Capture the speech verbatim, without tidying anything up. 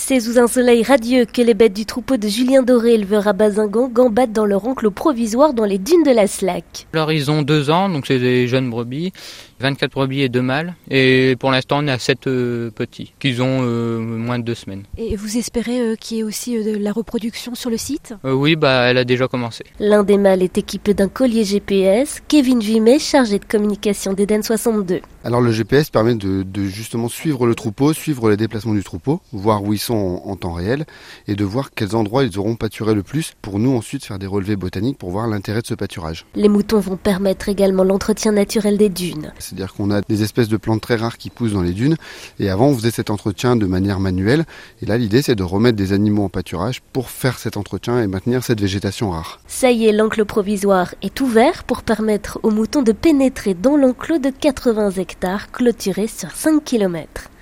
C'est sous un soleil radieux que les bêtes du troupeau de Julien Doré, éleveur à Bazingan, gambadent dans leur enclos provisoire dans les dunes de la Slac. Alors ils ont deux ans, donc c'est des jeunes brebis, vingt-quatre brebis et deux mâles. Et pour l'instant on est à sept euh, petits, qui ont euh, moins de deux semaines. Et vous espérez euh, qu'il y ait aussi euh, de la reproduction sur le site ? euh, Oui, bah elle a déjà commencé. L'un des mâles est équipé d'un collier G P S. Kevin Jumet, chargé de communication d'Eden soixante-deux. Alors le G P S permet de, de justement suivre le troupeau, suivre les déplacements du troupeau, voir où ils sont en, en temps réel et de voir quels endroits ils auront pâturé le plus pour nous ensuite faire des relevés botaniques pour voir l'intérêt de ce pâturage. Les moutons vont permettre également l'entretien naturel des dunes. C'est-à-dire qu'on a des espèces de plantes très rares qui poussent dans les dunes et avant on faisait cet entretien de manière manuelle et là l'idée c'est de remettre des animaux en pâturage pour faire cet entretien et maintenir cette végétation rare. Ça y est, l'enclos provisoire est ouvert pour permettre aux moutons de pénétrer dans l'enclos de quatre-vingts hectares clôturé sur cinq kilomètres.